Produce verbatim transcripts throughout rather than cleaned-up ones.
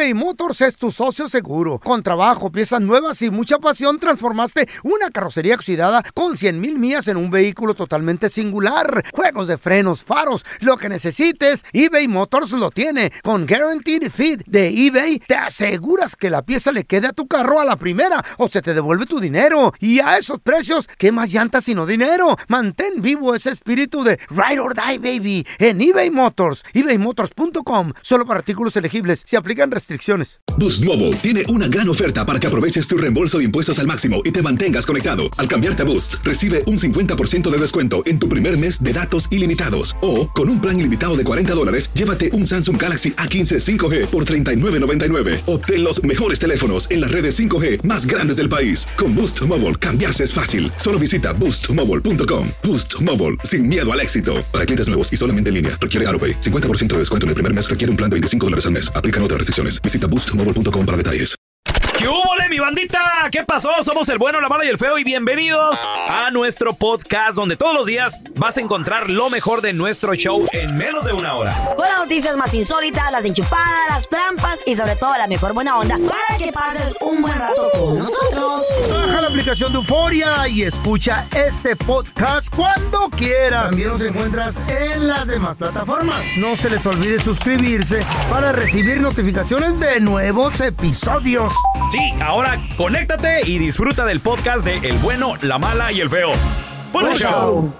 eBay Motors es tu socio seguro. Con trabajo, piezas nuevas y mucha pasión, transformaste una carrocería oxidada con cien mil millas en un vehículo totalmente singular. Juegos de frenos, faros, lo que necesites, eBay Motors lo tiene. Con Guaranteed Fit de eBay, te aseguras que la pieza le quede a tu carro a la primera o se te devuelve tu dinero. Y a esos precios, ¿qué más llantas sino dinero? Mantén vivo ese espíritu de Ride or Die, baby, en eBay Motors. ebay motors punto com. Solo para artículos elegibles. Se aplican restricciones. Boost Mobile tiene una gran oferta para que aproveches tu reembolso de impuestos al máximo y te mantengas conectado. Al cambiarte a Boost, recibe un cincuenta por ciento de descuento en tu primer mes de datos ilimitados. O, con un plan ilimitado de cuarenta dólares, llévate un Samsung Galaxy A quince cinco G por treinta y nueve noventa y nueve. Obtén los mejores teléfonos en las redes cinco G más grandes del país. Con Boost Mobile, cambiarse es fácil. Solo visita boost mobile punto com. Boost Mobile, sin miedo al éxito. Para clientes nuevos y solamente en línea, requiere AutoPay. cincuenta por ciento de descuento en el primer mes requiere un plan de veinticinco dólares al mes. Aplican otras restricciones. Visita boost mobile punto com para detalles. ¿Qué hubo, mi bandita? ¿Qué pasó? Somos el bueno, la mala y el feo y bienvenidos a nuestro podcast donde todos los días vas a encontrar lo mejor de nuestro show en menos de una hora. Con las noticias más insólitas, las enchupadas, las trampas y sobre todo la mejor buena onda para que pases un buen rato con nosotros. Baja la aplicación de Euforia y escucha este podcast cuando quieras. También nos encuentras en las demás plataformas. No se les olvide suscribirse para recibir notificaciones de nuevos episodios. Sí, ahora conéctate y disfruta del podcast de El Bueno, la Mala y el Feo. ¡Buen show!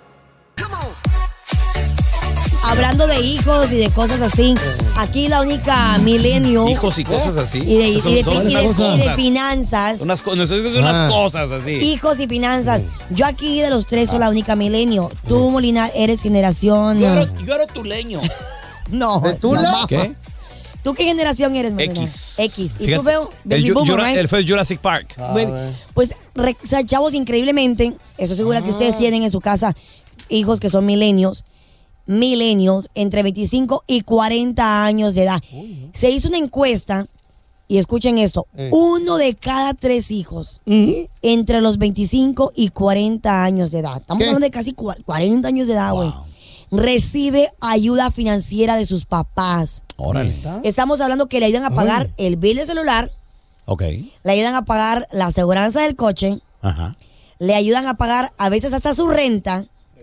Hablando de hijos y de cosas así, aquí la única milenio. Hijos y cosas así. Y de, y son, de, son y de, y de, y de finanzas. Unas, unas, unas Ah. cosas así. Hijos y finanzas. Yo aquí de los tres soy la única milenio. Tú, Molina, eres generación. Yo era, yo era tuleño. No. ¿De Tula? no. ¿Qué? ¿Tú qué generación eres, Molina? X. X. ¿Y Fíjate, tú, Feo? El, Baby Ju- boomer, Jura- right? el fue Jurassic Park. Ah, Bueno, bueno. pues, re- o sea, chavos, increíblemente, eso segura que ustedes tienen en su casa hijos que son milenios, milenios, entre veinticinco y cuarenta años de edad. Se hizo una encuesta, y escuchen esto, Eh. uno de cada tres hijos entre los veinticinco y cuarenta años de edad. Estamos ¿Qué? hablando de casi cua- cuarenta años de edad, güey. Wow. Recibe ayuda financiera de sus papás. Órale. ¿Neta? Estamos hablando que le ayudan a pagar el bill de celular, Ok. le ayudan a pagar la aseguranza del coche, Ajá. le ayudan a pagar a veces hasta su renta,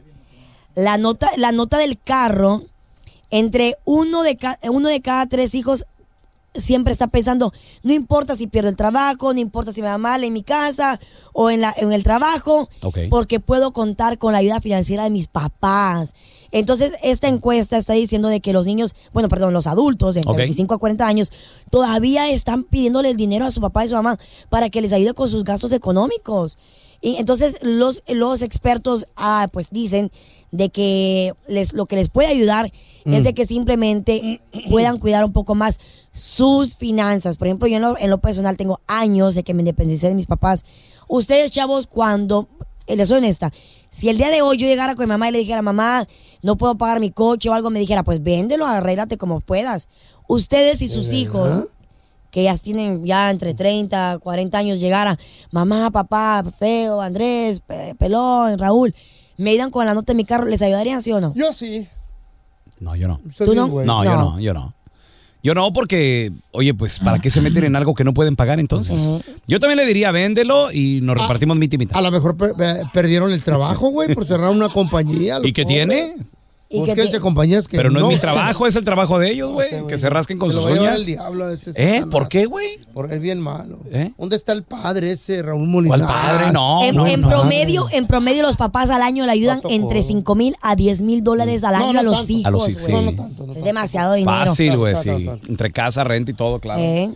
la nota, la nota del carro. Entre uno de, ca- uno de cada tres hijos siempre está pensando, no importa si pierdo el trabajo, no importa si me va mal en mi casa o en, la, en el trabajo, Ok. porque puedo contar con la ayuda financiera de mis papás. Entonces, esta encuesta está diciendo de que los niños, bueno, perdón, los adultos de entre Ok. veinticinco a cuarenta años todavía están pidiéndole el dinero a su papá y su mamá para que les ayude con sus gastos económicos. Y entonces los, los expertos ah, pues dicen de que les, lo que les puede ayudar Mm. es de que simplemente puedan cuidar un poco más sus finanzas. Por ejemplo, yo en lo, en lo personal tengo años de que me independicé de mis papás. Ustedes, chavos, cuando, eh, les soy honesta, si el día de hoy yo llegara con mi mamá y le dijera, mamá, no puedo pagar mi coche o algo, me dijera, pues véndelo, arréglate como puedas. Ustedes y sus hijos, que ya tienen ya entre treinta, cuarenta años, llegara, mamá, papá, Feo, Andrés, Pe- Pelón, Raúl, me ayudan con la nota de mi carro, ¿les ayudarían, sí o no? Yo sí. No, yo no. Soy ¿Tú bien no? güey. No, yo No. no, yo no. Yo no, porque, oye, pues, ¿para qué se meten en algo que no pueden pagar entonces? Ujú. Yo también le diría, véndelo y nos repartimos mitad y mitad. A lo mejor per- per- perdieron el trabajo, güey, por cerrar una compañía. los ¿Y qué pobres. tiene? ¿Y Pues qué que te- hace compañías que Pero no, es mi trabajo, es el trabajo de ellos, No güey. sé, güey. Que se rasquen con Se lo sus va a llevar uñas. el diablo a este ¿Eh? Satanás. ¿Por qué, güey? Porque es bien malo. ¿Eh? ¿Dónde está el padre ese, Raúl Molina? ¿Cuál padre? No, en, no, en no. promedio, en promedio los papás al año le ayudan ¿Cuánto entre cobra? cinco mil a diez mil dólares al No, año no a los tanto. hijos. A los hijos, güey. No, sí. no tanto. No Es tanto. demasiado dinero. Fácil, güey, Ta, ta, sí. ta, ta. Entre casa, renta y todo, claro. ¿Eh?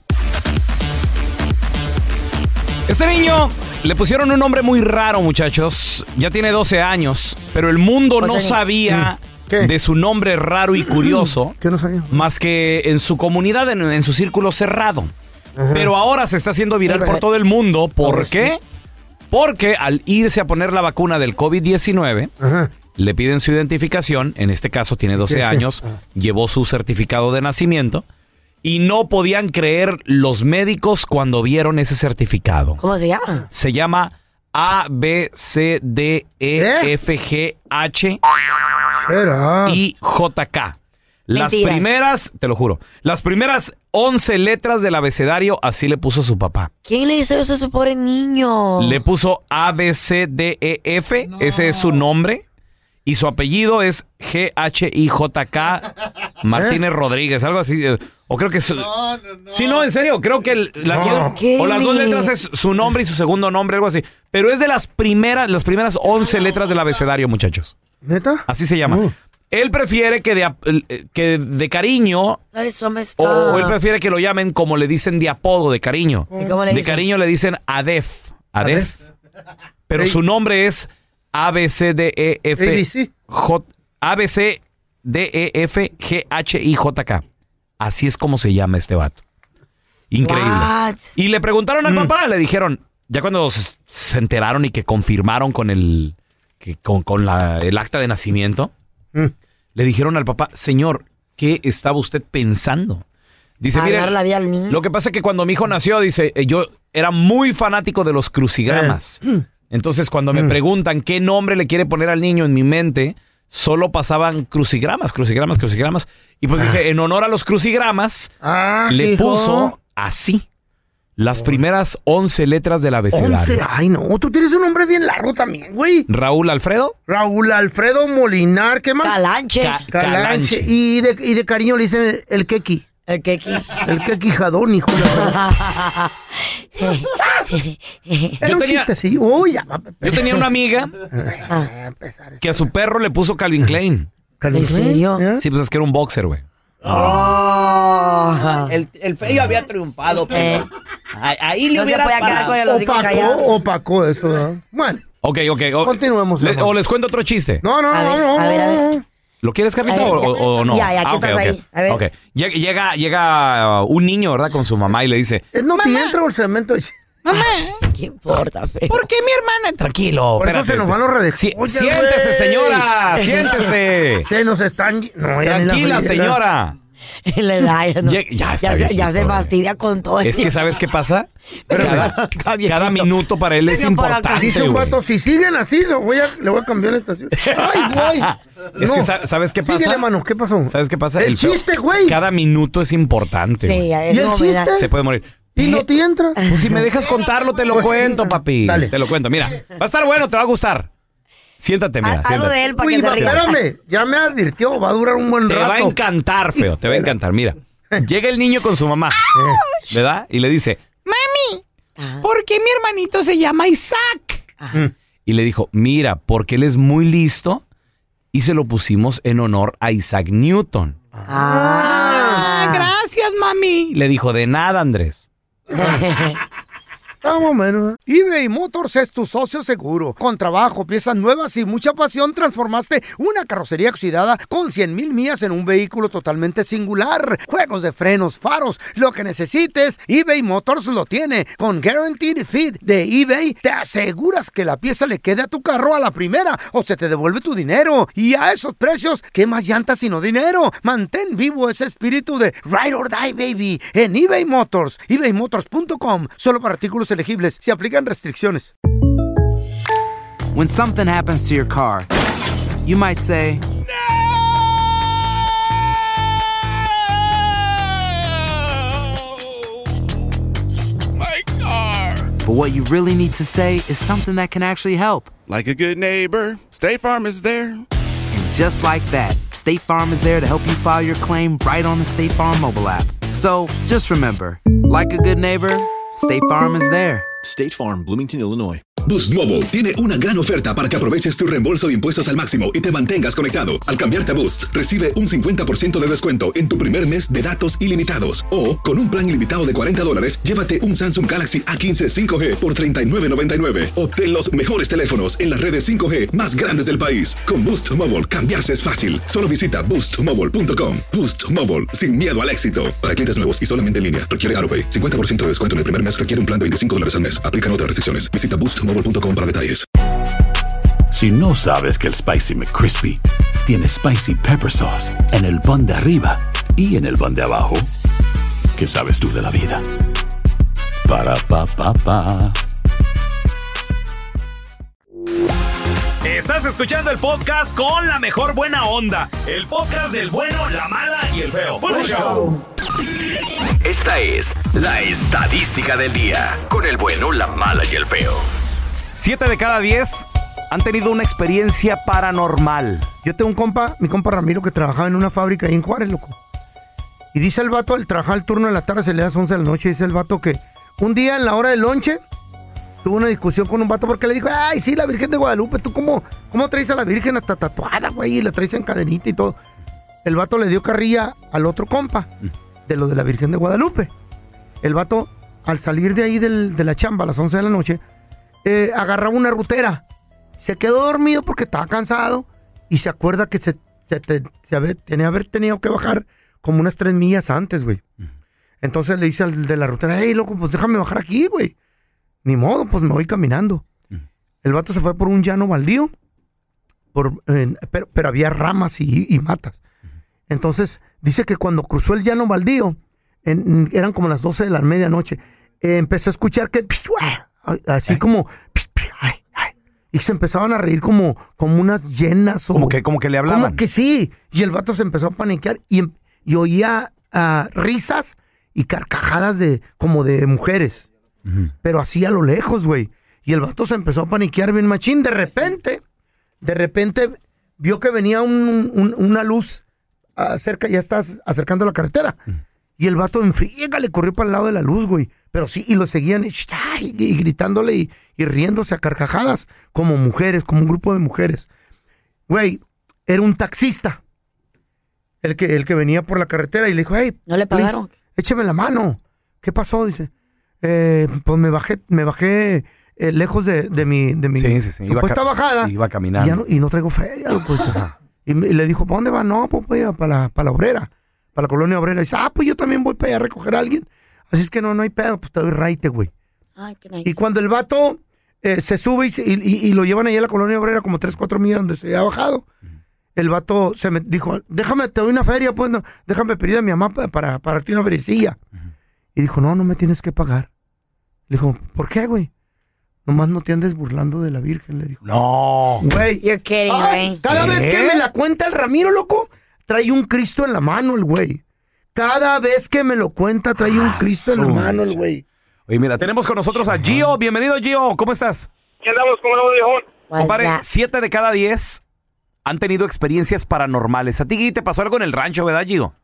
Este niño le pusieron un nombre muy raro, muchachos. Ya tiene doce años, pero el mundo no Pues, sabía ¿Qué? de su nombre raro y curioso, ¿Qué no sabía? más que en su comunidad, en, en su círculo cerrado. Pero ahora se está haciendo viral por todo el mundo. ¿Por Ahora qué? Porque al irse a poner la vacuna del COVID diecinueve, Ajá. le piden su identificación. En este caso tiene doce ¿Qué? años, Ah. llevó su certificado de nacimiento y no podían creer los médicos cuando vieron ese certificado. ¿Cómo se llama? Se llama A, B, C, D, E, ¿Eh? F, G, H Era. y J, K. Las Mentiras. primeras, te lo juro, las primeras once letras del abecedario, así le puso su papá. ¿Quién le hizo eso a su pobre niño? Le puso A, B, C, D, E, F. No. Ese es su nombre. Y su apellido es G H I J K Martínez ¿Eh? Rodríguez, algo así. O creo que es... No, no, no. Sí, no, en serio. Creo que... El, la, no. O las dos letras es su nombre y su segundo nombre, algo así. Pero es de las primeras, las primeras once letras del abecedario, muchachos. ¿Neta? Así se llama. Uh. Él prefiere que de, que de cariño... O, o él prefiere que lo llamen como le dicen de apodo, de cariño. ¿Y cómo le de dicen? cariño le dicen Adef. Adef. Adef. Pero hey. Su nombre es... A, B, C, D, E, F, J, A, B, C, D, E, F, G, H, I, J, K. Así es como se llama este vato. Increíble. What? Y le preguntaron al mm. papá, le dijeron, ya cuando se enteraron y que confirmaron con el, que, con, con la, el acta de nacimiento, mm. le dijeron al papá, señor, ¿qué estaba usted pensando? Dice, mire, lo que pasa es que cuando mi hijo nació, dice, yo era muy fanático de los crucigramas. Eh. Mm. Entonces, cuando me mm. preguntan qué nombre le quiere poner al niño, en mi mente solo pasaban crucigramas, crucigramas, crucigramas. Y pues ah. dije, en honor a los crucigramas, ah, le hijo. puso así las oh. primeras once letras del abecedario. once Ay, no, tú tienes un nombre bien largo también, güey. Raúl Alfredo. Raúl Alfredo Molinar, ¿qué más? Calanche. Ca- Calanche. Calanche. Y de, y de cariño le dicen el, el Keki. El Keki. El Keki Jadón, hijo de la Era un tenía, chiste, sí. Uy, ya va, yo tenía una amiga que a su perro le puso Calvin Klein. ¿En serio? Sí, pues es que era un boxer, güey. Oh. El, el feo había triunfado, pero ahí, ahí le no hubiera parado. Opacó, opacó eso, ¿no? Bueno. Ok, ok. O, continuemos. Le, o les cuento otro chiste. No, no, a no, ver, no. A ver, a ver. ¿Lo quieres, Carlita, o, o, o no? Ya, ya, ¿qué ah, okay, estás okay. ahí? A ver. Okay. Llega, llega un niño, ¿verdad? Con su mamá y le dice... No te entra el cemento. Mamá. ¿Qué importa, feo? ¿Por qué mi hermana? Tranquilo, Por espérate. Eso se nos van los redes. Si, siéntese, wey. señora. Siéntese. Se nos están... No, Tranquila, señora. La edad, no. ya, ya, está ya, se, ya se fastidia con todo. Es que, ¿sabes qué pasa? Cada, cada minuto para él es importante. Dice un vato, si siguen así, le voy a, le voy a cambiar la estación. Ay, güey. Es no. que, ¿sabes qué pasa? Síguele, mano, ¿qué pasó? ¿Sabes qué pasa? El, el chiste, güey. Cada minuto es importante. Sí, ¿Y el chiste? Se puede morir. ¿Y no te entra? Pues si me dejas contarlo, te lo pues cuento, papi. Dale. Te lo cuento. Mira, va a estar bueno, te va a gustar. Siéntate, mira. Algo siéntate. de él para Uy, que se ría. espérame, ya me advirtió, va a durar un buen te rato. Te va a encantar, feo, te va a encantar. Mira, llega el niño con su mamá, ¿verdad? Y le dice, mami, ¿por qué mi hermanito se llama Isaac? Ajá. Y le dijo, mira, porque él es muy listo y se lo pusimos en honor a Isaac Newton. Ah, ah gracias, mami. Le dijo, de nada, Andrés. Más o menos. eBay Motors es tu socio seguro. Con trabajo, piezas nuevas y mucha pasión, transformaste una carrocería oxidada con cien mil millas en un vehículo totalmente singular. Juegos de frenos, faros, lo que necesites, eBay Motors lo tiene. Con Guaranteed Fit de eBay, te aseguras que la pieza le quede a tu carro a la primera o se te devuelve tu dinero. Y a esos precios, ¿qué más llantas sino dinero? Mantén vivo ese espíritu de Ride or Die, baby, en eBay Motors. eBay Motors punto com. Solo para artículos elegibles. Se aplican restricciones. When something happens to your car, you might say, No! My car! But what you really need to say is something that can actually help. Like a good neighbor, State Farm is there. And just like that, State Farm is there to help you file your claim right on the State Farm mobile app. So just remember, like a good neighbor, State Farm is there. State Farm, Bloomington, Illinois. Boost Mobile tiene una gran oferta para que aproveches tu reembolso de impuestos al máximo y te mantengas conectado. Al cambiarte a Boost, recibe un cincuenta por ciento de descuento en tu primer mes de datos ilimitados. O, con un plan ilimitado de cuarenta dólares, llévate un Samsung Galaxy A quince cinco G por treinta y nueve noventa y nueve. Obtén los mejores teléfonos en las redes cinco G más grandes del país. Con Boost Mobile, cambiarse es fácil. Solo visita boost mobile punto com. Boost Mobile, sin miedo al éxito. Para clientes nuevos y solamente en línea, requiere AutoPay. cincuenta por ciento de descuento en el primer mes requiere un plan de veinticinco dólares al mes. Aplican otras restricciones. Visita boost mobile punto com para detalles. Si no sabes que el Spicy McCrispy tiene Spicy Pepper Sauce en el pan de arriba y en el pan de abajo, ¿qué sabes tú de la vida? Para, pa, pa, pa. Estás escuchando el podcast con la mejor buena onda. El podcast del bueno, la mala y el feo. ¡Buen show! Esta es la estadística del día, con el bueno, la mala y el feo. Siete de cada diez han tenido una experiencia paranormal. Yo tengo un compa, mi compa Ramiro, que trabajaba en una fábrica ahí en Juárez, loco. Y dice el vato, él trabaja el turno de la tarde, se le da las once de la noche, dice el vato que un día en la hora del lonche tuvo una discusión con un vato porque le dijo, ay, sí, la Virgen de Guadalupe, ¿tú cómo, cómo traes a la Virgen hasta tatuada, güey? Y la traes en cadenita y todo. El vato le dio carrilla al otro compa de lo de la Virgen de Guadalupe. El vato, al salir de ahí del, de la chamba a las once de la noche, eh, agarraba una rutera. Se quedó dormido porque estaba cansado y se acuerda que se, se, te, se haber, tenía haber tenido que bajar como unas tres millas antes, güey. Entonces le dice al de la rutera, hey, loco, pues déjame bajar aquí, güey. Ni modo, pues me voy caminando. El vato se fue por un llano baldío, por, eh, pero, pero había ramas y, y matas. Entonces, dice que cuando cruzó el llano baldío, en, eran como las doce de la medianoche, eh, empezó a escuchar que, así como, y se empezaban a reír como, como unas llenas. O, como, que, como que le hablaban. Como que sí. Y el vato se empezó a paniquear y, y oía uh, risas y carcajadas de como de mujeres. Uh-huh. Pero así a lo lejos, güey. Y el vato se empezó a paniquear bien machín. De repente, de repente, vio que venía un, un, una luz cerca, ya estás acercando a la carretera. Uh-huh. Y el vato en friega le corrió para el lado de la luz, güey. Pero sí, y lo seguían y, y, y gritándole y, y riéndose a carcajadas como mujeres, como un grupo de mujeres. Güey, era un taxista. El que, el que venía por la carretera y le dijo, hey, ¿no le pagaron? Please, écheme la mano. ¿Qué pasó? Dice, eh, pues me bajé, me bajé eh, lejos de, de mi, de mi sí, sí, sí. supuesta iba bajada. Iba caminando. Y, ya no, y no traigo feria. Pues, y, me, y le dijo, ¿para dónde va? No, pues voy para la, para la obrera, para la colonia obrera. Y dice, ah, pues yo también voy para allá a recoger a alguien. Así es que no, no hay pedo, pues te doy raite, güey. Ay, qué nice. Y cuando el vato eh, se sube y, se, y, y, y lo llevan allá a la colonia obrera como tres, cuatro millas donde se había bajado, uh-huh. El vato se me dijo, déjame, te doy una feria, pues, no, déjame pedir a mi mamá para, para, para darte una feriecilla. Uh-huh. Y dijo, no, no me tienes que pagar. Le dijo, ¿por qué, güey? Nomás no te andes burlando de la Virgen, le dijo. No. Güey. You're kidding, güey. Cada vez que me la cuenta el Ramiro, loco, trae un Cristo en la mano el güey. Cada vez que me lo cuenta, trae un Cristo en la mano el güey. Oye, mira, tenemos con nosotros a Gio. Bienvenido, Gio. ¿Cómo estás? ¿Qué andamos? ¿Cómo andamos, viejón? Compadre, siete de cada diez han tenido experiencias paranormales. ¿A ti te pasó algo en el rancho, verdad, Gio?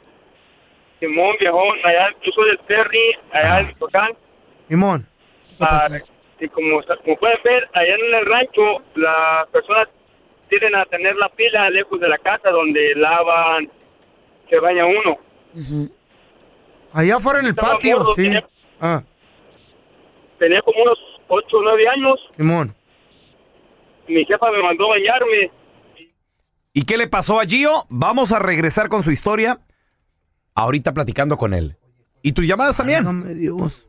Simón, viejón. Allá, yo soy del Terry, allá ah. en Michoacán. Simón. Ah, y como, como pueden ver, allá en el rancho, las personas tienden a tener la pila lejos de la casa donde lavan, se baña uno. Uh-huh. Allá afuera en el Estaba patio, gordo, sí. Tenía, ah. tenía como unos ocho o nueve años. Simón. Mi jefa me mandó a bañarme. ¿Y qué le pasó a Gio? Vamos a regresar con su historia. Ahorita platicando con él. ¿Y tus llamadas también? Válgame Dios.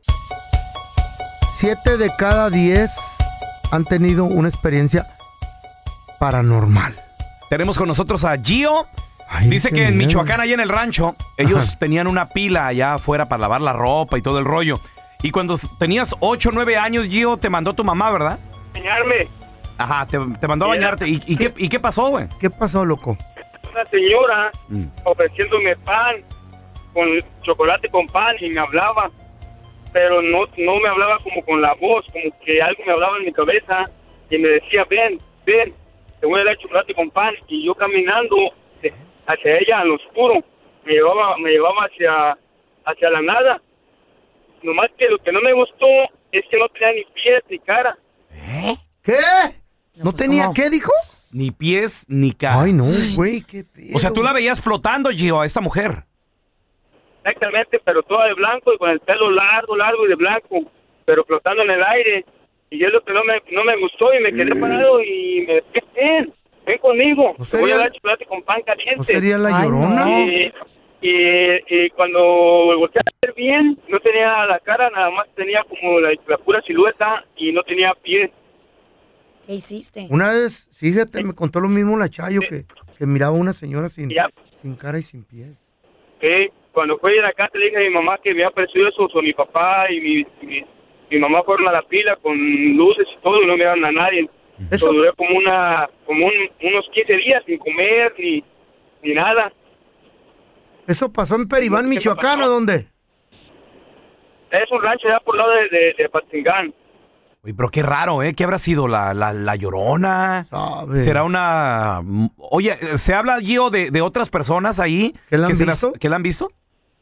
Siete de cada diez han tenido una experiencia paranormal. Tenemos con nosotros a Gio. Ay, dice que en Michoacán, allá en el rancho, ellos Ajá. tenían una pila allá afuera para lavar la ropa y todo el rollo. Y cuando tenías ocho o nueve años, Gio, te mandó tu mamá, ¿verdad? Bañarme. Ajá, te, te mandó a bañarte. ¿Y, y, qué, ¿Y qué pasó, güey? ¿Qué pasó, loco? Una señora mm. ofreciéndome pan, con chocolate con pan, y me hablaba. Pero no, no me hablaba como con la voz, como que algo me hablaba en mi cabeza. Y me decía, ven, ven, te voy a dar chocolate con pan. Y yo caminando hacia ella, en lo oscuro, me llevaba, me llevaba hacia, hacia la nada. Nomás que lo que no me gustó es que no tenía ni pies ni cara. ¿Eh? ¿Qué? ¿No, ¿No tenía ¿cómo? Qué, dijo? Ni pies ni cara. Ay, no, güey, qué pedo. O sea, tú la veías flotando, Gio, a esta mujer. Exactamente, pero toda de blanco y con el pelo largo, largo y de blanco, pero flotando en el aire. Y es lo que no me, no me gustó y me quedé parado y me dije, ven, ven conmigo, ¿No te voy a dar chocolate con pan caliente? ¿No sería la Llorona? Y, y, y cuando volteé a ver bien, no tenía la cara, nada más tenía como la, la pura silueta y no tenía pies. ¿Qué hiciste? Una vez, fíjate, sí. me contó lo mismo la Chayo, sí. que, que miraba a una señora sin, sin cara y sin pies. Sí, cuando fui a la casa le dije a mi mamá que me había parecido eso, o mi papá y mi, mi, mi mamá fueron a la pila con luces y todo y no miraron a nadie. Eso so, duré como una como un, unos quince días sin comer ni, ni nada. ¿Eso pasó en Peribán, Michoacán o dónde? Es un rancho ya por el lado de, de, de Patingán. Uy, pero qué raro, ¿eh? ¿Qué habrá sido? ¿La, la, la Llorona? Sabe. ¿Será una...? Oye, ¿se habla, Gio, de, de otras personas ahí? ¿Que la han se visto? Las, ¿Que la han visto?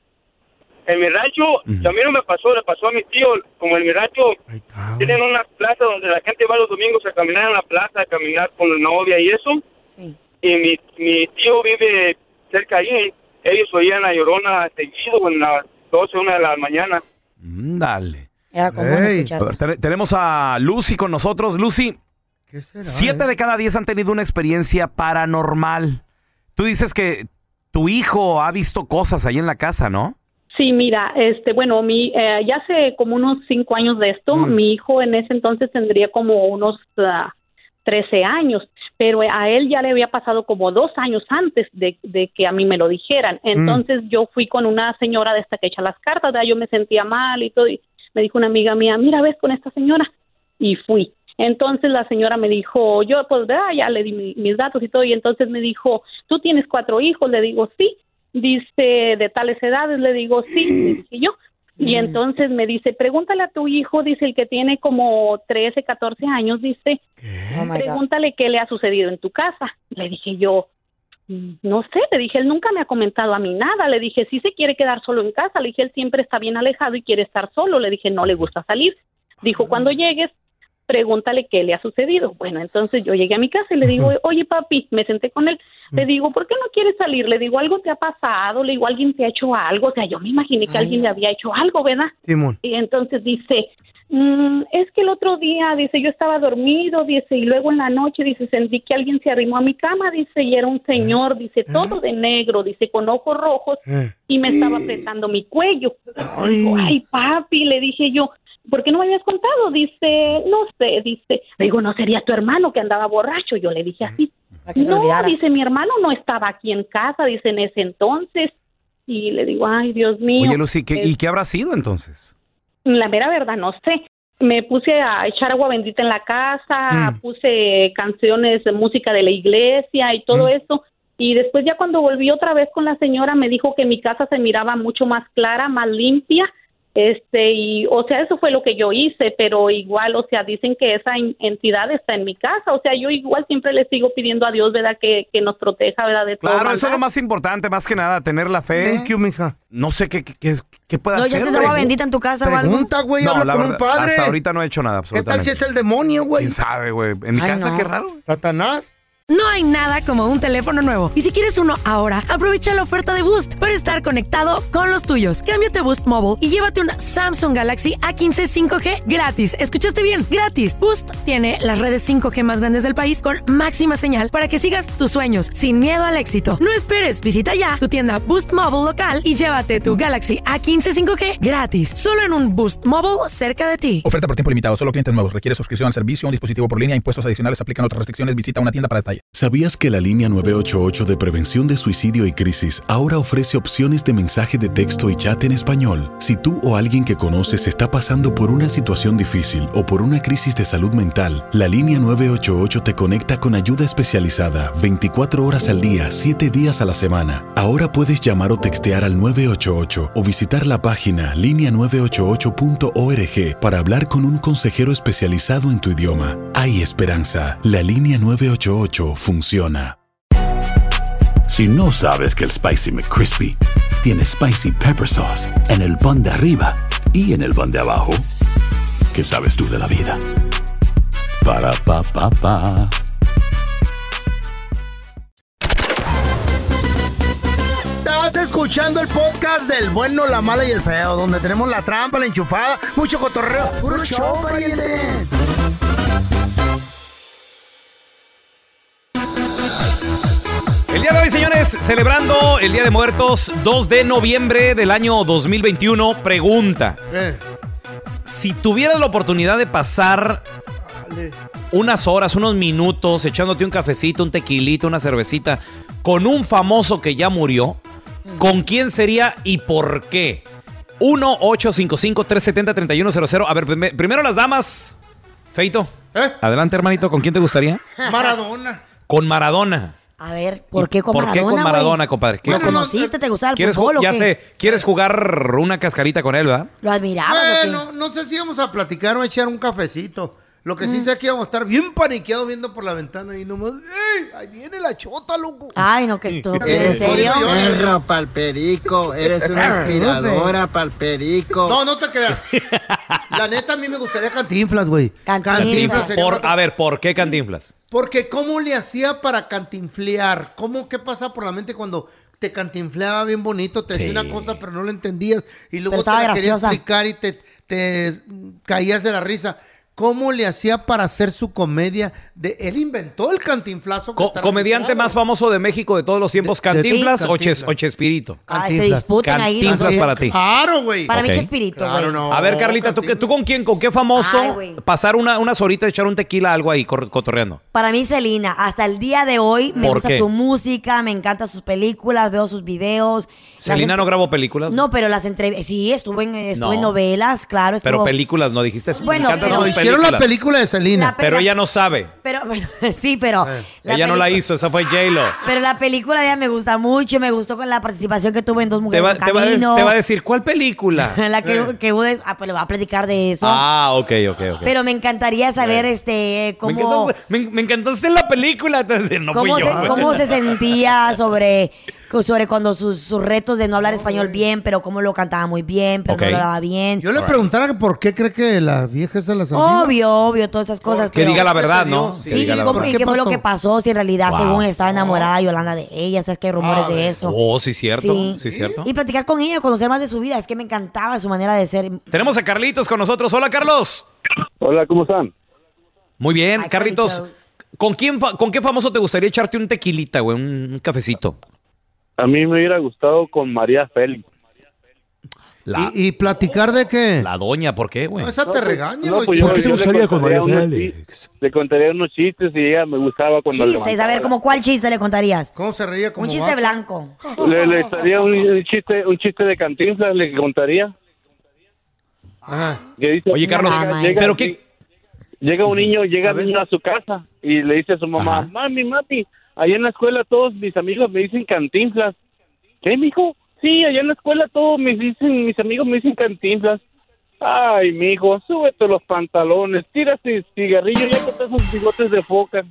En mi rancho, uh-huh. a mí no me pasó, le pasó a mi tío. Como en mi rancho, Ay, tienen una plaza donde la gente va los domingos a caminar en la plaza, a caminar con la novia y eso. Sí. Y mi, mi tío vive cerca ahí. Ellos oían la Llorona seguido en las doce, una de la mañana. Mm, dale. Era común hey. escuchar. A ver, te, tenemos a Lucy con nosotros. Lucy, ¿qué será, siete eh? de cada diez han tenido una experiencia paranormal. Tú dices que tu hijo ha visto cosas ahí en la casa, ¿no? Sí, mira, este, bueno, mi, eh, ya hace como unos cinco años de esto, mm. mi hijo en ese entonces tendría como unos uh, trece años, pero a él ya le había pasado como dos años antes de, de que a mí me lo dijeran. Entonces mm. yo fui con una señora de esta que echa las cartas, ¿verdad? Yo me sentía mal y todo, y me dijo una amiga mía, mira, ves con esta señora, y fui. Entonces la señora me dijo, yo pues ¿verdad? Ya le di mi, mis datos y todo, y entonces me dijo, ¿tú tienes cuatro hijos? Le digo, sí. Dice, ¿de tales edades? Le digo, sí, le dije yo. Y entonces me dice, pregúntale a tu hijo, dice, el que tiene como trece, catorce años, dice, oh pregúntale qué le ha sucedido en tu casa. Le dije yo, no sé, le dije, él nunca me ha comentado a mí nada. Le dije, sí se quiere quedar solo en casa. Le dije, él siempre está bien alejado y quiere estar solo. Le dije, no le gusta salir. Dijo, cuando llegues, pregúntale qué le ha sucedido. Bueno, entonces yo llegué a mi casa y le digo, oye papi, me senté con él, le digo, ¿por qué no quieres salir? Le digo, ¿algo te ha pasado? Le digo, ¿alguien te ha hecho algo? O sea, yo me imaginé que Ay. alguien le había hecho algo, ¿verdad? Simón. Y entonces dice, mm, es que el otro día, dice, yo estaba dormido, dice, y luego en la noche, dice, sentí que alguien se arrimó a mi cama, dice, y era un señor, dice, todo de negro, dice, con ojos rojos, y me estaba apretando mi cuello. Ay, digo, Ay papi, le dije yo, ¿por qué no me habías contado? Dice, no sé, dice, le digo, ¿no sería tu hermano que andaba borracho? Yo le dije así. No, dice, mi hermano no estaba aquí en casa, dice, en ese entonces. Y le digo, ay, Dios mío. Oye, Lucy, ¿qué, ¿y qué habrá sido entonces? La mera verdad, no sé. Me puse a echar agua bendita en la casa, mm. puse canciones de música de la iglesia y todo mm. eso. Y después ya cuando volví otra vez con la señora, me dijo que mi casa se miraba mucho más clara, más limpia. Este, y, o sea, eso fue lo que yo hice, pero igual, o sea, dicen que esa entidad está en mi casa, o sea, yo igual siempre le sigo pidiendo a Dios, ¿verdad? Que, que nos proteja, ¿verdad? De todo. Claro, eso es lo más importante, más que nada, tener la fe. Thank you, mija. No sé qué, qué, qué, qué pueda no, hacer. ¿No ya te agua bendita en tu casa o algo? Pregunta, güey, no, habla con verdad, un padre. Hasta ahorita no he hecho nada, absolutamente. ¿Qué tal si es el demonio, güey? ¿Quién sabe, güey? En mi Ay, casa, no. qué raro. ¿Satanás? No hay nada como un teléfono nuevo. Y si quieres uno ahora, aprovecha la oferta de Boost para estar conectado con los tuyos. Cámbiate a Boost Mobile y llévate un Samsung Galaxy A quince cinco G gratis. ¿Escuchaste bien? Gratis. Boost tiene las redes cinco G más grandes del país con máxima señal para que sigas tus sueños sin miedo al éxito. No esperes, visita ya tu tienda Boost Mobile local y llévate tu Galaxy A quince cinco G gratis. Solo en un Boost Mobile cerca de ti. Oferta por tiempo limitado. Solo clientes nuevos. Requiere suscripción al servicio, un dispositivo por línea, impuestos adicionales, aplican otras restricciones. Visita una tienda para detalle. ¿Sabías que la línea nueve ocho ocho de prevención de suicidio y crisis ahora ofrece opciones de mensaje de texto y chat en español? Si tú o alguien que conoces está pasando por una situación difícil o por una crisis de salud mental, la línea nueve ocho ocho te conecta con ayuda especializada veinticuatro horas al día, siete días a la semana. Ahora puedes llamar o textear al nueve ocho ocho o visitar la página línea nueve ocho ocho punto org para hablar con un consejero especializado en tu idioma. Hay esperanza. La línea nueve ocho ocho funciona. Si no sabes que el Spicy McCrispy tiene Spicy Pepper Sauce en el pan de arriba y en el pan de abajo, ¿qué sabes tú de la vida? Para, pa, pa, pa. Estás escuchando el podcast del bueno, la mala y el feo, donde tenemos la trampa, la enchufada, mucho cotorreo. ¡Puro show, pariente! El día de hoy, señores, celebrando el Día de Muertos, dos de noviembre del año dos mil veintiuno. Pregunta: eh. si tuvieras la oportunidad de pasar Dale. unas horas, unos minutos, echándote un cafecito, un tequilito, una cervecita, con un famoso que ya murió, ¿con quién sería y por qué? uno ocho cinco cinco, tres siete cero, tres uno cero cero. A ver, primero las damas. Feito, ¿Eh? adelante, hermanito, ¿con quién te gustaría? Maradona. Con Maradona. A ver, ¿por qué con ¿Por Maradona, qué con Maradona, güey? compadre? ¿Qué- ¿Lo conociste? ¿Te gustaba el ¿Quieres, fútbol o ya qué? sé, ¿quieres jugar una cascarita con él, verdad? ¿Lo admirabas o qué? Bueno, no sé si íbamos a platicar o a echar un cafecito. Lo que sí Mm. sé es que íbamos a estar bien paniqueados viendo por la ventana y nomás, ¡ey! Ahí viene la chota, loco. Ay, no, que estúpido. ¿En ¿En serio? Perro pa'l perico, eres una aspiradora pa'l perico. No, no te creas. La neta, a mí me gustaría Cantinflas, güey. Cantinflas. sería Por, una- a ver, ¿por qué Cantinflas? Porque ¿cómo le hacía para cantinflear? ¿Cómo, qué pasa por la mente cuando te cantinfleaba bien bonito? Te decía Sí. una cosa, pero no la entendías. Y luego Pero te estaba la quería graciosa. explicar y te, te caías de la risa. ¿Cómo le hacía para hacer su comedia? De, él inventó el cantinflazo. que Co- está comediante registrado. más famoso de México de todos los tiempos, De- de- ¿Cantinflas sí, o, Ches- Cantinflas. o Chespirito? Ay, se disputan ahí. los Cantinflas dos. para ti. Claro, güey. Para mí Ok. Chespirito, güey. Claro, no. A ver, Carlita, ¿tú, qué- ¿tú con quién, con qué famoso Ay, güey. pasar una, unas horitas, echar un tequila, algo ahí, cor- cotorreando? Para mí, Selena, hasta el día de hoy me ¿Por gusta qué? su música, me encantan sus películas, veo sus videos. La Selena gente- no grabó películas. No, pero las entrevistas, sí, estuve en, estuve No. en novelas, claro. Estuvo... Pero películas no dijiste. Bueno, Me encantan pero- sus No, hicieron la películas. película de Selena. La pe- Pero ella no sabe. Pero, sí, pero... la Ella no la película- hizo, esa fue J-Lo. Pero la película de ella me gusta mucho, me gustó con la participación que tuvo en Dos Te Mujeres va, en te, va a, Camino. te va a decir, ¿cuál película? la que, que hubo de- ah, pues le voy a platicar de eso. Ah, ok, ok, ok. Pero me encantaría saber, Bueno. este, me, cómo... encantaste, me, me encantaste en la película. Entonces, no ¿Cómo fui se, yo. güey. cómo se sentía sobre, sobre cuando sus, sus retos de no hablar español bien, pero cómo lo cantaba muy bien, pero Ok. no lo hablaba bien? Yo le preguntara que por qué cree que la vieja se las sabía. Obvio, obvio, todas esas cosas. Que pero- diga la verdad, ¿no? Sí, Que Sí, diga la ¿cómo- verdad. y qué fue lo que pasó, si en realidad, Wow. según estaba enamorada Yolanda de ella, sabes que hay rumores Ah, de eso. Oh, sí, cierto. Sí. Sí, cierto. Y platicar con ella, conocer más de su vida, es que me encantaba su manera de ser. Tenemos a Carlitos con nosotros. Hola, Carlos. Hola, ¿cómo están? Muy bien, Ay, Carlitos. Carlitos. ¿Con quién, fa- ¿Con qué famoso te gustaría echarte un tequilita, güey? Un, un cafecito. A mí me hubiera gustado con María Félix. La, ¿Y, y platicar de qué? la doña, ¿por qué, güey? No, esa te regaña, No, güey. pues Si yo- no- yo le contaría unos chi- Le contaría unos chistes y ella me gustaba cuando Chistes, a ver, levantaba ¿como cuál chiste le contarías? ¿Cómo se reía como Un chiste vaca? blanco. la- Le, le estaría un, un chiste un chiste de Cantinflas, le contaría. Ajá. Que dice, Oye, Carlos, Mamá, llega, ¿pero qué? llega un niño, llega A ver. un niño a su casa y le dice a su mamá, Ajá. mami, mami, allá en la escuela todos mis amigos me dicen Cantinflas. ¿Qué, mijo? Sí, allá en la escuela todos me dicen, mis amigos me dicen Cantinflas. Ay, mijo, súbete los pantalones, tírate cigarrillo y ya con esos bigotes de foca.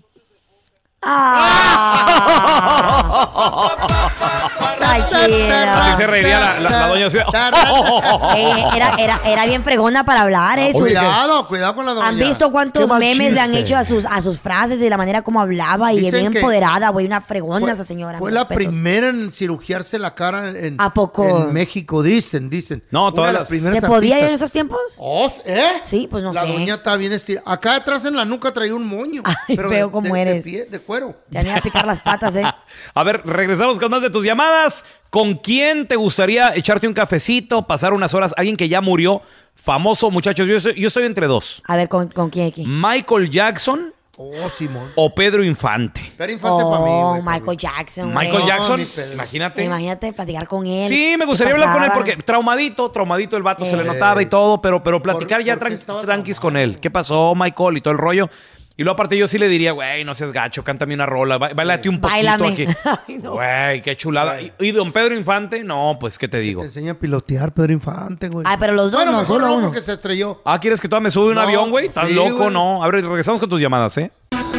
Ah. Ay, Así se chido. reiría la, la- la doña. así. Eh, era, era, era bien fregona para hablar, ¿eh? Su- Cuidado, cuidado con la doña. ¿Han visto cuántos Qué mal memes le han chiste. hecho a sus, a sus frases y la manera como hablaba? Y Dicen bien que empoderada, güey, una fregona Fue, esa señora. fue mis la respetos. primera en cirugiarse la cara en, ¿A poco? en México, dicen, dicen. No, Una todas de las- primeras ¿Se podía artistas. en esos tiempos? Oh, ¿eh? Sí, pues no la sé. doña está bien estirada. Acá atrás en la nuca traía un moño. Ay, pero feo de, como de- de eres. pie, de cuero. Te van a picar las patas, ¿eh? A ver, regresamos con más de tus llamadas. ¿Con quién te gustaría echarte un cafecito, pasar unas horas? Alguien que ya murió, famoso, muchachos. Yo estoy, yo estoy entre dos. A ver, ¿con, con quién aquí? Michael Jackson Oh, Simón. o Pedro Infante. Pero infante Oh, para mí, güey, pa' Michael mí. Jackson. Michael güey. Jackson, mi Pedro. imagínate. Imagínate platicar con él. Sí, me ¿Qué gustaría hablar con él pasaba? porque traumadito, traumadito el vato, se le Eh. notaba y todo, pero, pero platicar ¿Por- ya por qué tran- estaba tranquis con él. ¿Qué pasó, Michael? Y todo el rollo. Y luego aparte yo sí le diría, güey, no seas gacho, cántame una rola, ba- báilate un poquito Báilame. aquí. Ay, no. Güey, qué chulada. Y, y don Pedro Infante, no, pues, ¿qué te digo? Te enseña a pilotear Pedro Infante, güey. Ay, pero los dos bueno, no, mejor solo no, uno. porque se estrelló. Ah, ¿quieres que todavía me sube un No, avión, güey? ¿Estás sí, loco? güey. No. A ver, regresamos con tus llamadas, ¿eh?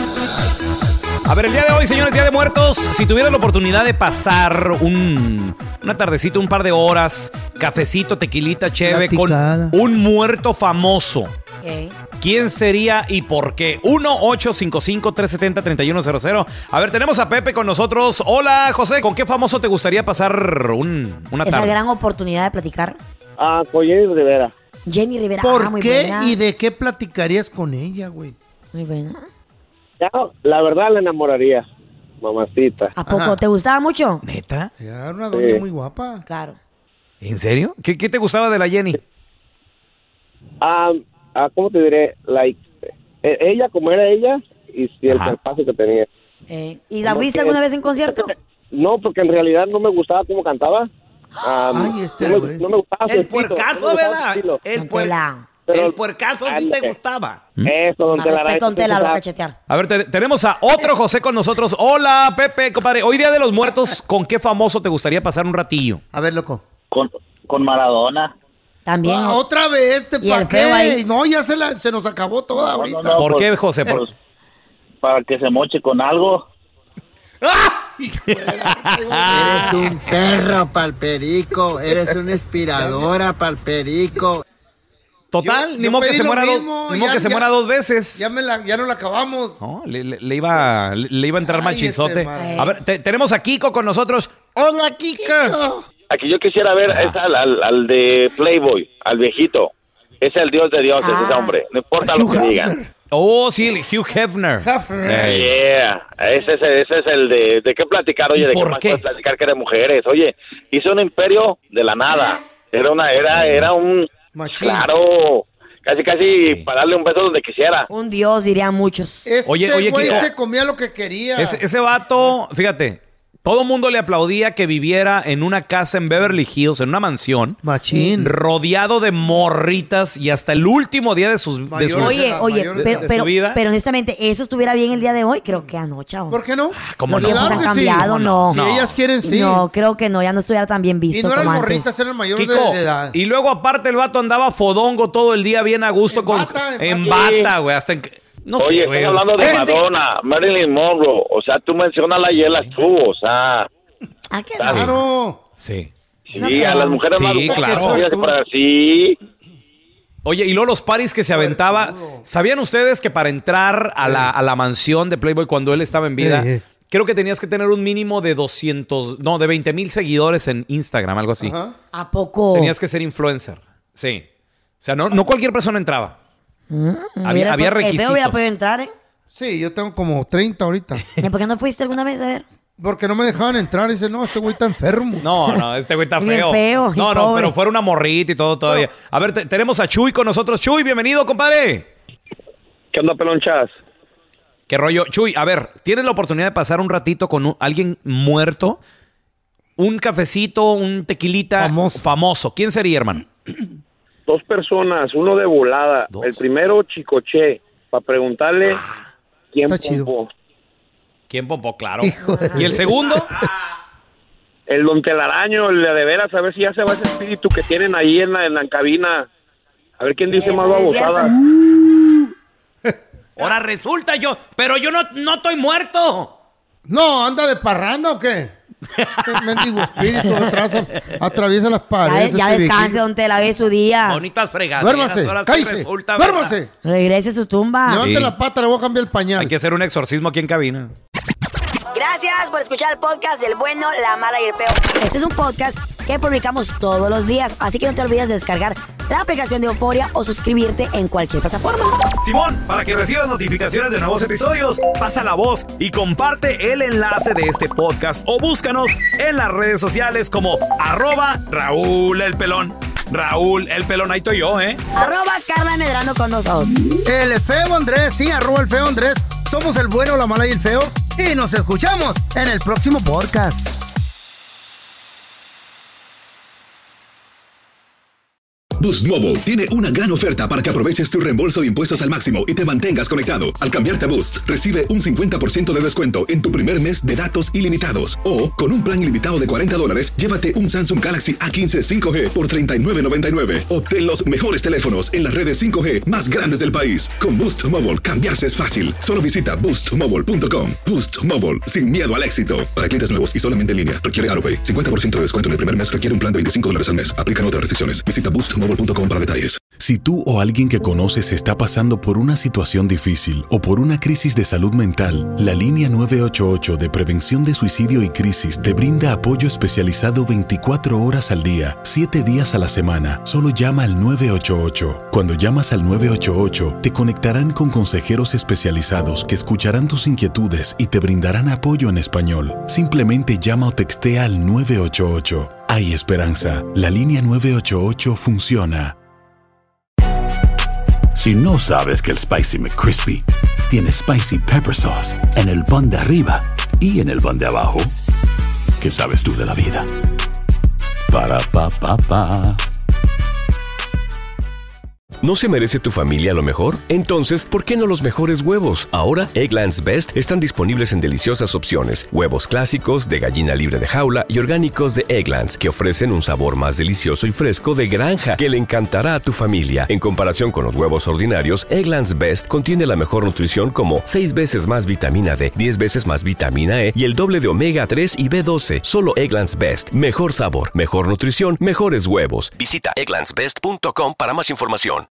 A ver, el día de hoy, señores, Día de Muertos, si tuvieras la oportunidad de pasar un, una tardecita, un par de horas, cafecito, tequilita, cheve, Platicada. con un muerto famoso, Ok. ¿quién sería y por qué? uno ocho cinco cinco, tres siete cero, tres uno cero cero. A ver, tenemos a Pepe con nosotros. Hola, José, ¿con qué famoso te gustaría pasar un, una Esa tarde? gran oportunidad de platicar. Ah, con Jenny Rivera. Jenny Rivera. ¿Por ah, muy qué buena. y de qué platicarías con ella, güey? Muy buena. Ya, la verdad la enamoraría, mamacita. ¿A poco? Ajá. ¿Te gustaba mucho? ¿Neta? Ya, era una doña Sí. muy guapa. Claro. ¿En serio? ¿Qué, qué te gustaba de la Jenny? Ah, ah, ¿cómo te diré? Like, eh, ella como era ella y si el Ajá. paso que tenía. Eh, ¿Y la ¿Cómo viste que? alguna vez en concierto? No, porque en realidad no me gustaba cómo cantaba. Ah, Ay, este no, güey. me, no me gustaba su El estilo, no me puercazo, gustaba su ¿verdad? estilo. El Don puer... Tela. Pero, el puercazo sí te gustaba. Eso, don Telaraño. Respeto, don Tela, lo voy a cachetear. A ver, te- tenemos a otro José con nosotros. Hola, Pepe, compadre. Hoy Día de los Muertos, ¿con qué famoso te gustaría pasar un ratillo? A ver, loco. Con, con Maradona. También. Ah, otra vez, ¿te Y pa' el feo ahí. qué? No, ya se, la, se nos acabó toda ahorita. no, ¿Por pues, qué, José? Por- pues, para que se moche con algo. Eres un perro palperico, eres una inspiradora palperico. Total, Yo- ni yo modo que pedí se lo muera dos, mismo, ni modo ya- que se ya- muera dos veces. Ya, me la, ya no la acabamos. No, le, le- le iba, le, le iba a entrar Ay, machinzote. ese madre. A ver, te- tenemos a Kiko con nosotros. Hola, Kiko. Aquí yo quisiera ver es al, al, al de Playboy, al viejito. Es el dios de dioses, ese hombre. No importa lo que digan. Oh, sí, el Hugh Hefner. Ey. Yeah, ese es, ese es el de, de qué platicar, oye, ¿Y de por qué más qué? puedes platicar que de mujeres. Oye, hizo un imperio de la nada. Era una, era, era un, Machín. claro, casi casi para darle un beso donde quisiera. Un dios, dirían muchos. Ese Oye, oye, güey Kiko. se comía lo que quería. Ese, ese vato, fíjate, todo el mundo le aplaudía que viviera en una casa en Beverly Hills, en una mansión, Machín. rodeado de morritas y hasta el último día de sus, de Mayores. sus- Oye, la oye, mayor de- pero, de su pero, vida. pero honestamente, ¿eso estuviera bien el día de hoy? Creo que ah, no, chavos. ¿Por qué no? ¿cómo Los no? tiempos Claro han que sí. cambiado, no. Si ellas quieren, sí. No, creo que no, ya no estuviera tan bien Y visto no eran como antes. morritas, eran mayores de, Kiko, de edad. y luego aparte el vato andaba fodongo todo el día bien a gusto En con bata, en en bata. bata, güey, hasta en, no Oye, sé, güey. estás hablando de Gente. Madonna, Marilyn Monroe. O sea, tú mencionas la y él estuvo, o sea, Ah, ¿qué Sí. Claro. Sí. sí, a las mujeres Sí, más gustadas claro. que ellas para sí. Oye, y luego los paris que se aventaba. ¿Sabían ustedes que para entrar a la, a la mansión de Playboy cuando él estaba en vida, Eh, eh. creo que tenías que tener un mínimo de doscientos, no, de veinte mil seguidores en Instagram, algo así? Ajá. ¿A poco? Tenías que ser influencer. Sí. O sea, no, no cualquier persona entraba. Mm, Había- mira, había el feo requisitos. hubiera podido entrar, ¿eh? Sí, yo tengo como treinta ahorita. ¿Y ¿Por qué no fuiste alguna vez? A ver. Porque no me dejaban entrar. Dice, no, este güey está enfermo. No, no, este güey está Bien feo. feo y no, no, pobre. pero fuera una morrita y todo todavía. A ver, te- tenemos a Chuy con nosotros. Chuy, bienvenido, compadre. ¿Qué onda, pelonchas? ¿Qué rollo? Chuy, a ver, ¿tienes la oportunidad de pasar un ratito con un- alguien muerto? Un cafecito, un tequilita Famoso. famoso. ¿Quién sería, hermano? Dos personas, uno de volada. Dos. El primero, Chicoche, para preguntarle quién está chido. pompó. ¿Quién pompó? Claro. Hijo de- ¿Y el segundo? El Don Telaraño, el de veras, a ver si ya se va ese espíritu que tienen ahí en la, en la cabina. A ver quién dice Eso más es babosada. Ahora resulta yo, pero yo no, no estoy muerto. No, ¿anda de parranda o qué? El mendigo espíritu atrás, atraviesa las Ya, paredes. ya este descanse, viejito. don Tela, ve su día. Bonitas fregaderas. Duérmase, ahora sí cállese, resulta, ¿verdad? duérmase. Regrese a su tumba. Levante Sí. la pata, le voy a cambiar el pañal. Hay que hacer un exorcismo aquí en cabina. Gracias por escuchar el podcast del bueno, la mala y el peor. Este es un podcast que publicamos todos los días, así que no te olvides de descargar la aplicación de Euforia o suscribirte en cualquier plataforma. Simón, para que recibas notificaciones de nuevos episodios, pasa la voz y comparte el enlace de este podcast o búscanos en las redes sociales como arroba Raúl el Pelón. Raúl el Pelón, ahí estoy yo, ¿eh? Arroba Carla Medrano con nosotros. El feo Andrés, sí, arroba el feo Andrés. Somos el bueno, la mala y el feo. Y nos escuchamos en el próximo podcast. Boost Mobile tiene una gran oferta para que aproveches tu reembolso de impuestos al máximo y te mantengas conectado. Al cambiarte a Boost, recibe un cincuenta por ciento de descuento en tu primer mes de datos ilimitados. O, con un plan ilimitado de cuarenta dólares, llévate un Samsung Galaxy A quince cinco G por treinta y nueve noventa y nueve. Obtén los mejores teléfonos en las redes cinco G más grandes del país. Con Boost Mobile, cambiarse es fácil. Solo visita boost mobile punto com. Boost Mobile, sin miedo al éxito. Para clientes nuevos y solamente en línea, requiere AutoPay. cincuenta por ciento de descuento en el primer mes requiere un plan de veinticinco dólares al mes. Aplican otras restricciones. Visita boost mobile punto com para detalles. Si tú o alguien que conoces está pasando por una situación difícil o por una crisis de salud mental, la línea nueve ocho ocho de prevención de suicidio y crisis te brinda apoyo especializado veinticuatro horas al día, siete días a la semana. Solo llama al nueve ocho ocho. Cuando llamas al nueve ocho ocho, te conectarán con consejeros especializados que escucharán tus inquietudes y te brindarán apoyo en español. Simplemente llama o textea al nueve ocho ocho. Hay esperanza. La línea nueve ocho ocho funciona. Si no sabes que el Spicy McCrispy tiene Spicy Pepper Sauce en el pan de arriba y en el pan de abajo, ¿qué sabes tú de la vida? Para, pa, pa, pa. ¿No se merece tu familia lo mejor? Entonces, ¿por qué no los mejores huevos? Ahora, Eggland's Best están disponibles en deliciosas opciones. Huevos clásicos, de gallina libre de jaula y orgánicos de Eggland's, que ofrecen un sabor más delicioso y fresco de granja que le encantará a tu familia. En comparación con los huevos ordinarios, Eggland's Best contiene la mejor nutrición como seis veces más vitamina D, diez veces más vitamina E y el doble de omega tres y B doce. Solo Eggland's Best. Mejor sabor, mejor nutrición, mejores huevos. Visita egglands best punto com para más información.